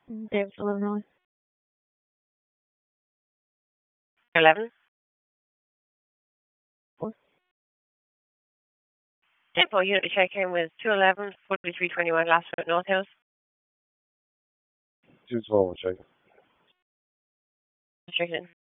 Davis, Illinois. 11. Depot unit to check in with 211, 4321 last foot North Hills. 212, check. Restricted.